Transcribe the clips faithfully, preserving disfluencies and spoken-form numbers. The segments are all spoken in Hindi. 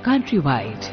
Countrywide।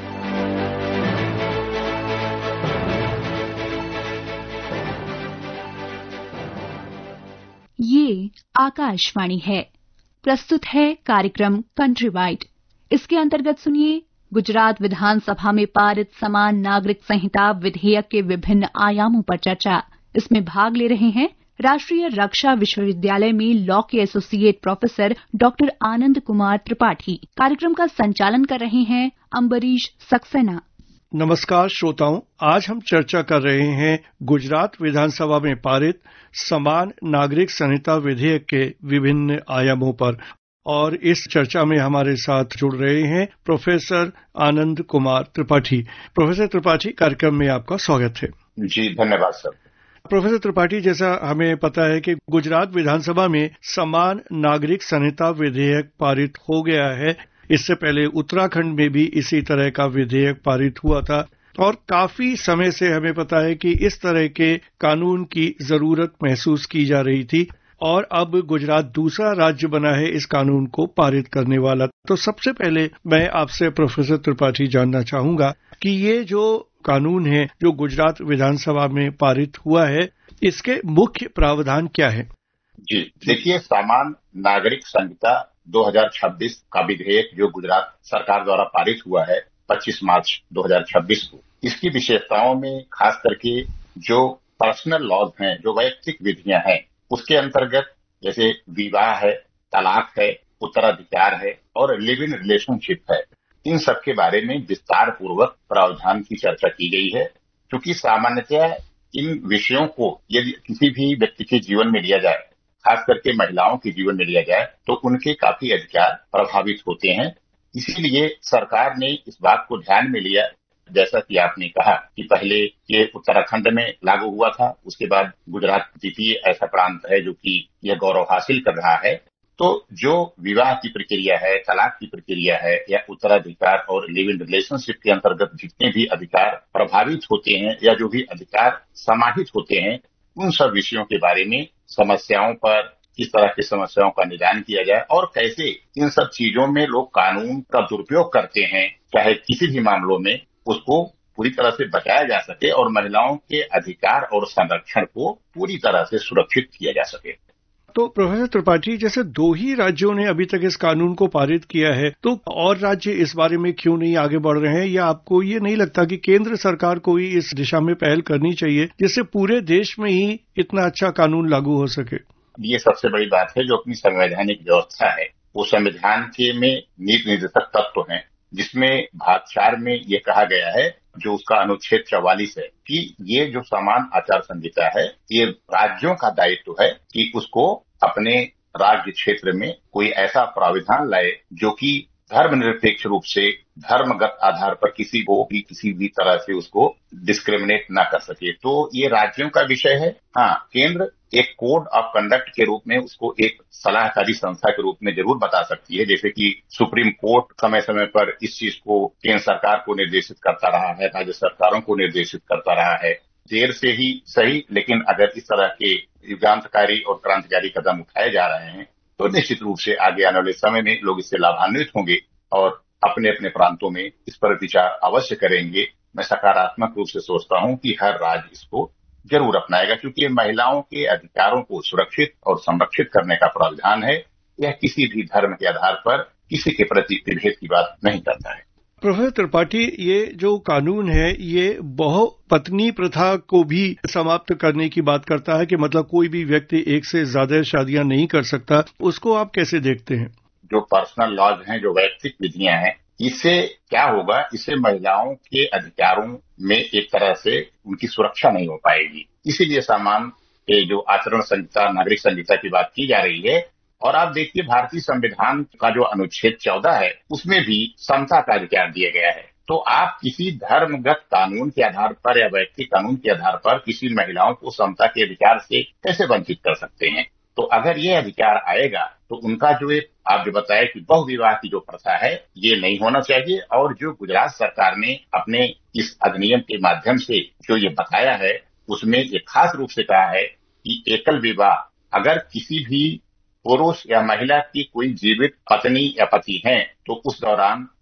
ये आकाशवाणी है। प्रस्तुत है कार्यक्रम कंट्रीवाइड। इसके अंतर्गत सुनिए गुजरात विधानसभा में पारित समान नागरिक संहिता विधेयक के विभिन्न आयामों पर चर्चा। इसमें भाग ले रहे हैं राष्ट्रीय रक्षा विश्वविद्यालय में लॉ के associate professor doctor Anand Kumar Tripathi. कार्यक्रम का संचालन कर रहे हैं अम्बरीश सक्सेना। नमस्कार श्रोताओं, आज हम चर्चा कर रहे हैं गुजरात विधानसभा में पारित समान नागरिक संहिता विधेयक के विभिन्न आयामों पर, और इस चर्चा में हमारे साथ जुड़ रहे हैं प्रोफेसर आनंद कुमार त्रिपाठी। प्रोफेसर त्रिपाठी, कार्यक्रम में आपका स्वागत है। जी धन्यवाद सर। प्रोफेसर त्रिपाठी, जैसा हमें पता है कि गुजरात विधानसभा में समान नागरिक संहिता विधेयक पारित हो गया है। इससे पहले उत्तराखंड में भी इसी तरह का विधेयक पारित हुआ था और काफी समय से हमें पता है कि इस तरह के कानून की जरूरत महसूस की जा रही थी, और अब गुजरात दूसरा राज्य बना है इस कानून को पारित करने वाला। तो सबसे पहले मैं आपसे प्रोफेसर त्रिपाठी जानना चाहूंगा कि ये जो कानून है जो गुजरात विधानसभा में पारित हुआ है, इसके मुख्य प्रावधान क्या है? जी देखिए, समान नागरिक संहिता दो हज़ार छब्बीस का विधेयक जो गुजरात सरकार द्वारा पारित हुआ है पच्चीस मार्च दो हज़ार छब्बीस को, इसकी विशेषताओं में खास करके जो पर्सनल लॉज हैं, जो वैयक्तिक विधियां हैं, उसके अंतर्गत जैसे विवाह है, तलाक है, उत्तराधिकार है और लिव इन रिलेशनशिप है, इन सब के बारे में विस्तार पूर्वक प्रावधान की चर्चा की गई है। क्योंकि सामान्यतः इन विषयों को यदि किसी भी व्यक्ति के जीवन में लिया जाए, खास करके महिलाओं के जीवन में लिया जाए, तो उनके काफी अधिकार प्रभावित होते हैं। इसीलिए सरकार ने इस बात को ध्यान में लिया, जैसा कि आपने कहा कि पहले ये उत्तराखंड में लागू हुआ था, उसके बाद गुजरात द्वितीय ऐसा प्रांत है जो कि यह गौरव हासिल कर रहा है। तो जो विवाह की प्रक्रिया है, तलाक की प्रक्रिया है या उत्तराधिकार और लिव इन रिलेशनशिप के अंतर्गत जितने भी अधिकार प्रभावित होते हैं या जो भी अधिकार समाहित होते हैं, उन सब विषयों के बारे में, समस्याओं पर किस तरह की समस्याओं का निदान किया जाए और कैसे इन सब चीजों में लोग कानून का दुरुपयोग करते हैं, चाहे किसी भी मामलों में, उसको पूरी तरह से बचाया जा सके और महिलाओं के अधिकार और संरक्षण को पूरी तरह से सुरक्षित किया जा सके। तो प्रोफेसर त्रिपाठी, जैसे दो ही राज्यों ने अभी तक इस कानून को पारित किया है, तो और राज्य इस बारे में क्यों नहीं आगे बढ़ रहे हैं? या आपको ये नहीं लगता कि केंद्र सरकार को ही इस दिशा में पहल करनी चाहिए जिससे पूरे देश में ही इतना अच्छा कानून लागू हो सके? ये सबसे बड़ी बात है। जो अपनी संवैधानिक व्यवस्था है, वो संविधान के में नीति निर्देशक तत्व हैं, जिसमें भाग चार में ये कहा गया है, जो उसका अनुच्छेद चौवालीस है, कि ये जो समान आचार संहिता है, ये राज्यों का दायित्व है कि उसको अपने राज्य क्षेत्र में कोई ऐसा प्राविधान लाए जो कि धर्मनिरपेक्ष रूप से धर्मगत आधार पर किसी को भी किसी भी तरह से उसको डिस्क्रिमिनेट ना कर सके। तो ये राज्यों का विषय है। हाँ, केंद्र एक कोड ऑफ कंडक्ट के रूप में उसको एक सलाहकारी संस्था के रूप में जरूर बता सकती है, जैसे कि सुप्रीम कोर्ट समय समय पर इस चीज को केंद्र सरकार को निर्देशित करता रहा है, राज्य सरकारों को निर्देशित करता रहा है। देर से ही सही, लेकिन अगर इस तरह के युगांतकारी और क्रांतिकारी कदम उठाए जा रहे हैं तो निश्चित रूप से आगे आने वाले समय में लोग इससे लाभान्वित होंगे और अपने अपने प्रांतों में इस पर विचार अवश्य करेंगे। मैं सकारात्मक रूप से सोचता हूं कि हर राज्य इसको जरूर अपनाएगा, क्योंकि ये महिलाओं के अधिकारों को सुरक्षित और संरक्षित करने का प्रावधान है। यह किसी भी धर्म के आधार पर किसी के प्रति विभेद की बात नहीं करता है। प्रोफेसर त्रिपाठी, ये जो कानून है ये बहुपत्नी प्रथा को भी समाप्त करने की बात करता है कि मतलब कोई भी व्यक्ति एक से ज्यादा शादियां नहीं कर सकता। उसको आप कैसे देखते हैं? जो पर्सनल लॉज हैं, जो वैयक्तिक विधियां हैं, इससे क्या होगा? इससे महिलाओं के अधिकारों में एक तरह से उनकी सुरक्षा नहीं हो पाएगी। इसीलिए समान के जो आचरण संहिता, नागरिक संहिता की बात की जा रही है। और आप देखिए, भारतीय संविधान का जो अनुच्छेद चौदह है, उसमें भी समता का अधिकार दिया गया है। तो आप किसी धर्मगत कानून के आधार पर या वैयक्तिक कानून के आधार पर किसी महिलाओं को समता के अधिकार से कैसे वंचित कर सकते हैं? तो अगर ये अधिकार आएगा तो उनका जो एक आप जो बताए कि बहुविवाह की जो प्रथा है, ये नहीं होना चाहिए। और जो गुजरात सरकार ने अपने इस अधिनियम के माध्यम से जो ये बताया है, उसमें ये खास रूप से कहा है कि एकल विवाह अगर किसी भी पुरुष या महिला की कोई जीवित पत्नी या पति हैं, तो उस दौरान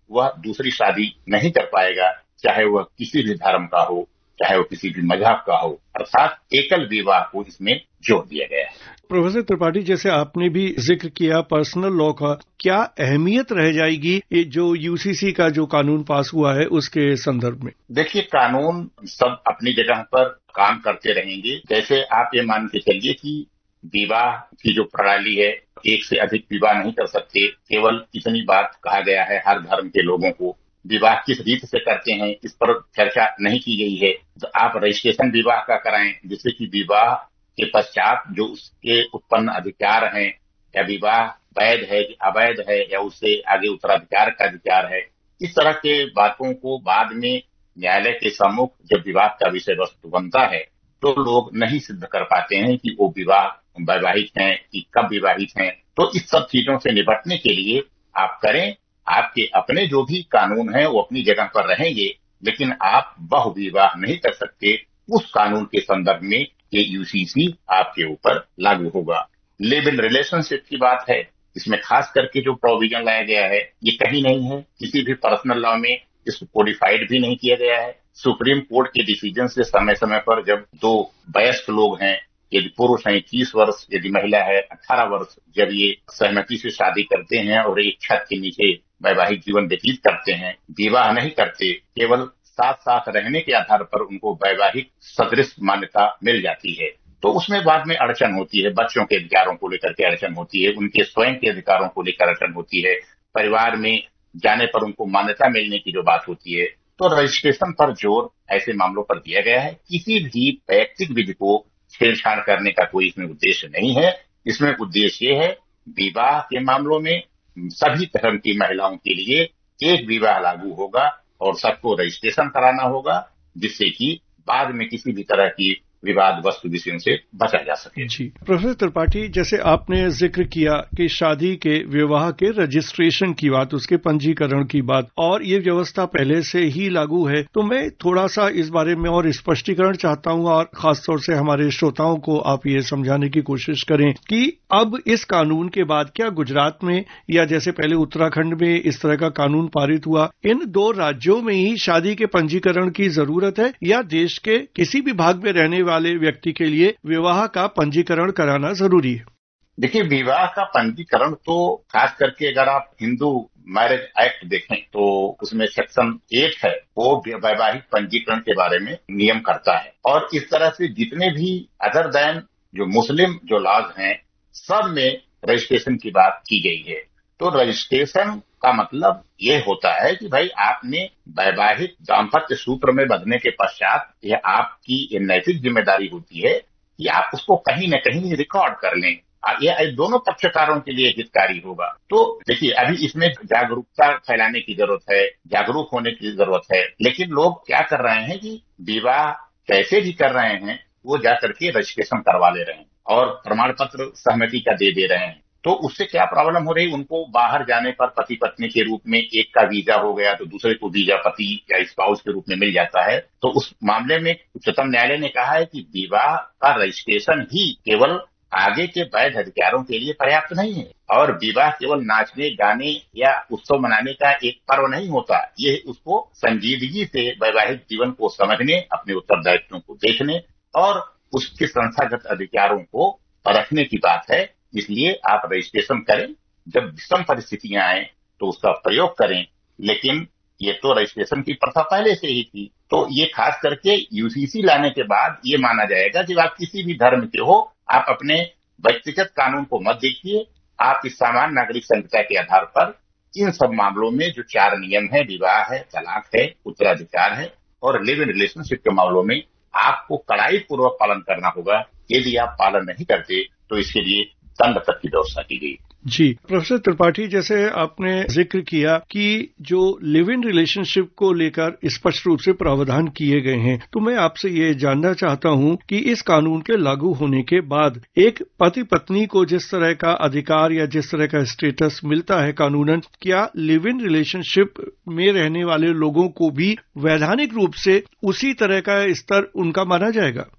वह दूसरी शादी नहीं कर पाएगा, चाहे वह किसी भी धर्म का हो, चाहे वो किसी भी मजहब का हो। अर्थात एकल विवाह को इसमें जोड़ दिया गया है। प्रोफेसर त्रिपाठी, जैसे आपने भी जिक्र किया पर्सनल लॉ का, क्या अहमियत रह जाएगी ये जो यूसीसी का जो कानून पास हुआ है उसके संदर्भ में? देखिए, कानून सब अपनी जगह पर काम करते रहेंगे। जैसे आप ये मान के चलिए कि विवाह की जो प्रणाली है, एक से अधिक विवाह नहीं कर सकते। केवल इतनी बात कहा गया है हर धर्म के लोगों को। विवाह किस रीति से करते हैं इस पर चर्चा नहीं की गई है। तो आप रजिस्ट्रेशन विवाह का कराएं, जिससे कि विवाह के पश्चात जो उसके उत्पन्न अधिकार हैं, या विवाह वैध है कि अवैध है, या उससे आगे उत्तराधिकार का अधिकार है, इस तरह के बातों को बाद में न्यायालय के सम्मुख जब विवाद का विषय वस्तु बनता है तो लोग नहीं सिद्ध कर पाते हैं कि वो विवाह वैवाहिक हैं कि कब विवाहित हैं। तो इस सब चीजों से निपटने के लिए आप करें, आपके अपने जो भी कानून हैं वो अपनी जगह पर रहेंगे, लेकिन आप बहु विवाह नहीं कर सकते। उस कानून के संदर्भ में ये यूसीसी आपके ऊपर लागू होगा। लिव इन रिलेशनशिप की बात है, इसमें खास करके जो प्रोविजन लाया गया है ये कहीं नहीं है, किसी भी पर्सनल लॉ में इसको कोडिफाइड भी नहीं किया गया है। सुप्रीम कोर्ट के डिसीजन से समय समय पर जब दो वयस्क लोग हैं, यदि पुरुष है इक्कीस वर्ष, यदि महिला है अठारह वर्ष, जब ये सहमति से शादी करते हैं और एक छत के नीचे वैवाहिक जीवन व्यतीत करते हैं, विवाह नहीं करते, केवल साथ साथ रहने के आधार पर उनको वैवाहिक सदृश मान्यता मिल जाती है, तो उसमें बाद में अड़चन होती है। बच्चों के अधिकारों को लेकर के अड़चन होती है, उनके स्वयं के अधिकारों को लेकर अड़चन होती है, परिवार में जाने पर उनको मान्यता मिलने की जो बात होती है। तो रजिस्ट्रेशन पर जोर ऐसे मामलों पर दिया गया है। किसी भी वैयक्तिक विधि को छेड़छाड़ करने का कोई इसमें उद्देश्य नहीं है। इसमें उद्देश्य ये है, विवाह के मामलों में सभी धर्म की महिलाओं के लिए एक विवाह लागू होगा और सबको रजिस्ट्रेशन कराना होगा, जिससे कि बाद में किसी भी तरह की विवाद वस्तु विषयों से बचा जा सके। जी प्रोफेसर त्रिपाठी, जैसे आपने जिक्र किया कि शादी के विवाह के रजिस्ट्रेशन की बात, उसके पंजीकरण की बात, और ये व्यवस्था पहले से ही लागू है, तो मैं थोड़ा सा इस बारे में और स्पष्टीकरण चाहता हूं और खासतौर से हमारे श्रोताओं को आप ये समझाने की कोशिश करें कि अब इस कानून के बाद क्या गुजरात में या जैसे पहले उत्तराखंड में इस तरह का कानून पारित हुआ, इन दो राज्यों में ही शादी के पंजीकरण की जरूरत है या देश के किसी भी भाग में रहने वाले व्यक्ति के लिए विवाह का पंजीकरण कराना जरूरी है? देखिए, विवाह का पंजीकरण तो खास करके अगर आप हिंदू मैरिज एक्ट देखें तो उसमें सेक्शन एट है, वो वैवाहिक पंजीकरण के बारे में नियम करता है। और इस तरह से जितने भी अदर देन जो मुस्लिम जो लॉज हैं, सब में रजिस्ट्रेशन की बात की गई है। तो रजिस्ट्रेशन का मतलब ये होता है कि भाई आपने वैवाहिक दाम्पत्य सूत्र में बंधने के पश्चात यह आपकी ये नैतिक जिम्मेदारी होती है कि आप उसको कहीं न कहीं रिकॉर्ड कर लें। यह दोनों पक्षकारों के लिए हितकारी होगा। तो देखिए, अभी इसमें जागरूकता फैलाने की जरूरत है, जागरूक होने की जरूरत है, लेकिन लोग क्या कर रहे हैं कि विवाह कैसे भी कर रहे हैं, वो जाकर के रजिस्ट्रेशन करवा ले रहे हैं और प्रमाण पत्र सहमति का दे दे रहे हैं। तो उससे क्या प्रॉब्लम हो रही, उनको बाहर जाने पर पति पत्नी के रूप में एक का वीजा हो गया तो दूसरे को वीजा पति या स्पाउस के रूप में मिल जाता है। तो उस मामले में उच्चतम न्यायालय ने कहा है कि विवाह का रजिस्ट्रेशन ही केवल आगे के वैध अधिकारों के लिए पर्याप्त नहीं है, और विवाह केवल नाचने गाने या उत्सव मनाने का एक पर्व नहीं होता। ये उसको संजीदगी से वैवाहिक जीवन को समझने, अपने उत्तरदायित्वों को देखने और उसके संस्थागत अधिकारों को परखने की बात है। इसलिए आप रजिस्ट्रेशन करें, जब विषम परिस्थितियां आए तो उसका प्रयोग करें, लेकिन ये तो रजिस्ट्रेशन की प्रथा पहले से ही थी। तो ये खास करके यूसीसी लाने के बाद ये माना जाएगा कि आप किसी भी धर्म के हो, आप अपने व्यक्तिगत कानून को मत देखिए, आप इस सामान्य नागरिक संहिता के आधार पर इन सब मामलों में जो चार नियम है, विवाह है, तलाक है, उत्तराधिकार है और लिव इन रिलेशनशिप के मामलों में आपको कड़ाई पूर्वक पालन करना होगा। यदि आप पालन नहीं करते तो इसके लिए दंड तक की व्यवस्था की गई। जी प्रोफेसर त्रिपाठी, जैसे आपने जिक्र किया कि जो लिव इन रिलेशनशिप को लेकर स्पष्ट रूप से प्रावधान किए गए हैं, तो मैं आपसे ये जानना चाहता हूं कि इस कानून के लागू होने के बाद एक पति पत्नी को जिस तरह का अधिकार या जिस तरह का स्टेटस मिलता है कानूनन, क्या लिव इन रिलेशनशिप में रहने वाले लोगों को भी वैधानिक रूप से उसी तरह का स्तर उनका माना जाएगा?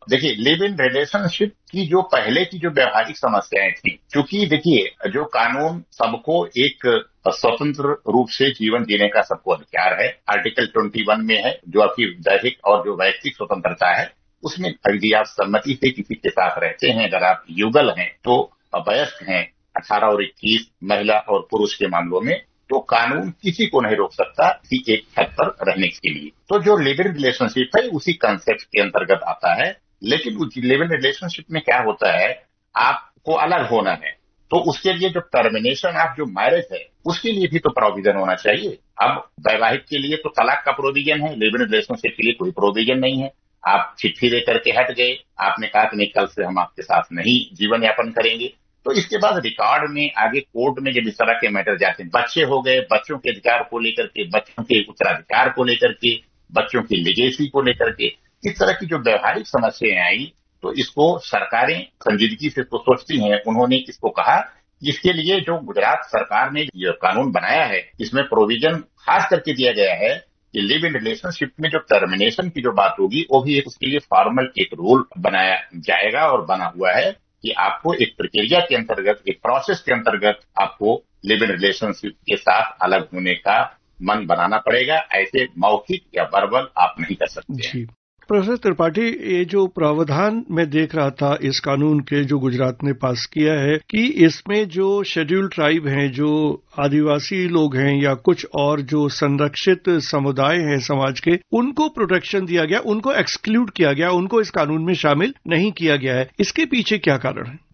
देखिए, लिव इन रिलेशनशिप की जो पहले की जो व्यवहारिक समस्याएं थी, क्योंकि देखिए जो कानून सबको एक स्वतंत्र रूप से जीवन जीने का सबको अधिकार है, आर्टिकल इक्कीस में है, जो आपकी दैहिक और जो वैयक्तिक स्वतंत्रता है, उसमें यदि आप सहमति से किसी के साथ रहते हैं, अगर आप युगल हैं तो वयस्क हैं, अठारह और इक्कीस महिला और पुरुष के मामलों में, तो कानून किसी को नहीं रोक सकता किसी एक छत पर रहने के लिए। तो जो लिव इन रिलेशनशिप है उसी कंसेप्ट के अंतर्गत आता है। लेकिन उस लिव इन रिलेशनशिप में क्या होता है, आपको अलग होना है, तो उसके लिए जो टर्मिनेशन ऑफ जो मैरिज है उसके लिए भी तो प्रोविजन होना चाहिए। अब वैवाहिक के लिए तो तलाक का प्रोविजन है, लिव इन रिलेशनशिप के लिए कोई प्रोविजन नहीं है। आप चिट्ठी लेकर के हट गए, आपने कहा कि नहीं कल से हम आपके साथ नहीं जीवन यापन करेंगे, तो इसके बाद रिकॉर्ड में आगे कोर्ट में जब इस तरह के मैटर जाते हैं, बच्चे हो गए, बच्चों के अधिकार को लेकर के, बच्चों के उत्तराधिकार को लेकर के, बच्चों की लिगेसी को लेकर के, इस तरह की जो व्यवहारिक समस्याएं आई, तो इसको सरकारें संजीदगी से तो सोचती हैं। उन्होंने इसको कहा, इसके लिए जो गुजरात सरकार ने ये कानून बनाया है, इसमें प्रोविजन खास करके दिया गया है कि लिव इन रिलेशनशिप में जो टर्मिनेशन की जो बात होगी, वो भी एक उसके लिए फॉर्मल एक रूल बनाया जाएगा और बना हुआ है कि आपको एक प्रक्रिया के अंतर्गत, एक प्रोसेस के अंतर्गत आपको लिव इन रिलेशनशिप के साथ अलग होने का मन बनाना पड़ेगा। ऐसे मौखिक या वर्बल आप नहीं कर सकते। जी प्रोफेसर त्रिपाठी, ये जो प्रावधान मैं देख रहा था इस कानून के जो गुजरात ने पास किया है कि इसमें जो शेड्यूल्ड ट्राइब हैं, जो आदिवासी लोग हैं या कुछ और जो संरक्षित समुदाय हैं समाज के, उनको प्रोटेक्शन दिया गया, उनको एक्सक्लूड किया गया, उनको इस कानून में शामिल नहीं किया गया है। इसके पीछे क्या कारण है?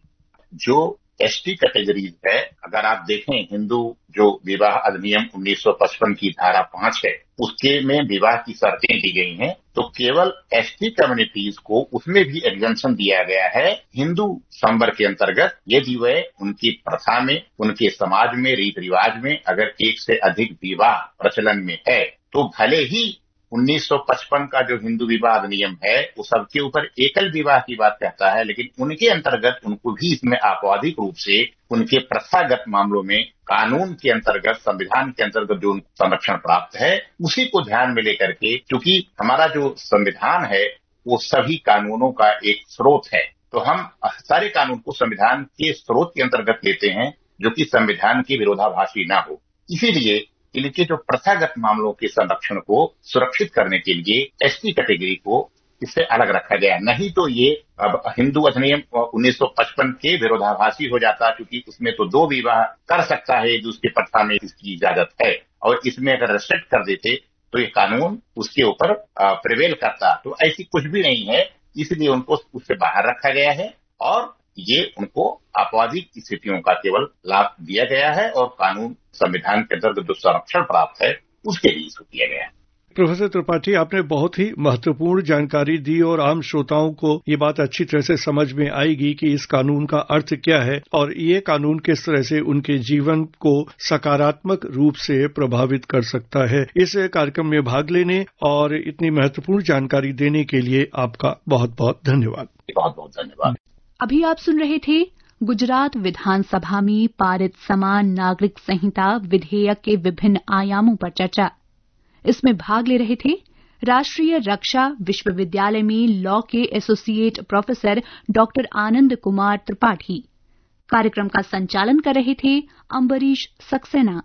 जो एसटी कैटेगरीज है, अगर आप देखें हिंदू जो विवाह अधिनियम उन्नीस सौ पचपन की धारा पांच है, उसके में विवाह की शर्तें दी गई हैं, तो केवल एसटी कम्युनिटीज को उसमें भी एग्जेम्पशन दिया गया है हिंदू संवर के अंतर्गत। यदि वह उनकी प्रथा में, उनके समाज में, रीति रिवाज में अगर एक से अधिक विवाह प्रचलन में है, तो भले ही उन्नीस सौ पचपन का जो हिंदू विवाह अधिनियम है वो सबके ऊपर एकल विवाह की बात कहता है, लेकिन उनके अंतर्गत उनको भी इसमें आपराधिक रूप से उनके प्रथागत मामलों में कानून के अंतर्गत, संविधान के अंतर्गत जो संरक्षण प्राप्त है, उसी को ध्यान में लेकर के, क्योंकि हमारा जो संविधान है वो सभी कानूनों का एक स्रोत है, तो हम सारे कानून को संविधान के स्रोत के अंतर्गत लेते हैं जो कि संविधान के विरोधाभासी ना हो। इसीलिए इनके जो प्रथागत मामलों के संरक्षण को सुरक्षित करने के लिए एसटी कैटेगरी को इससे अलग रखा गया। नहीं तो ये अब हिंदू अधिनियम उन्नीस सौ पचपन के विरोधाभासी हो जाता, क्योंकि उसमें तो दो विवाह कर सकता है जो उसकी प्रथा में इसकी इजाजत है, और इसमें अगर रेस्ट्रिक्ट कर देते तो ये कानून उसके ऊपर प्रिवेल करता। तो ऐसी कुछ भी नहीं है, इसलिए उनको उससे बाहर रखा गया है और ये उनको आपराधिक स्थितियों का केवल लाभ दिया गया है और कानून संविधान के अंतर्गत जो संरक्षण प्राप्त है उसके लिए इसको किया गया है। प्रोफेसर त्रिपाठी, आपने बहुत ही महत्वपूर्ण जानकारी दी और आम श्रोताओं को ये बात अच्छी तरह से समझ में आएगी कि इस कानून का अर्थ क्या है और ये कानून किस तरह से उनके जीवन को सकारात्मक रूप से प्रभावित कर सकता है। इस कार्यक्रम में भाग लेने और इतनी महत्वपूर्ण जानकारी देने के लिए आपका बहुत बहुत धन्यवाद। बहुत बहुत धन्यवाद। अभी आप सुन रहे थे गुजरात विधानसभा में पारित समान नागरिक संहिता विधेयक के विभिन्न आयामों पर चर्चा। इसमें भाग ले रहे थे राष्ट्रीय रक्षा विश्वविद्यालय में लॉ के associate professor doctor Anand Kumar Tripathi. कार्यक्रम का संचालन कर रहे थे अम्बरीश सक्सेना।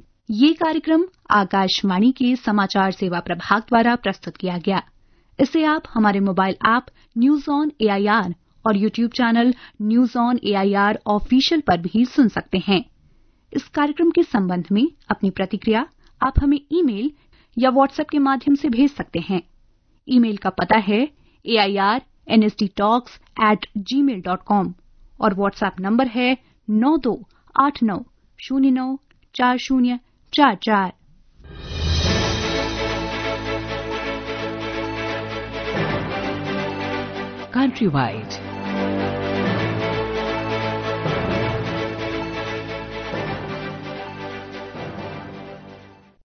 ये कार्यक्रम आकाशवाणी के समाचार सेवा प्रभाग द्वारा प्रस्तुत किया गया। इसे आप हमारे mobile app news on AIR और YouTube channel news on AIR official पर भी सुन सकते हैं। इस कार्यक्रम के संबंध में अपनी प्रतिक्रिया आप हमें ईमेल या व्हाट्सएप के माध्यम से भेज सकते हैं। ईमेल का पता है A I R N S D talks at Gmail dot com और व्हाट्सएप नंबर है नौ दो आठ नौ शून्य नौ चार शून्य चार चार। Countrywide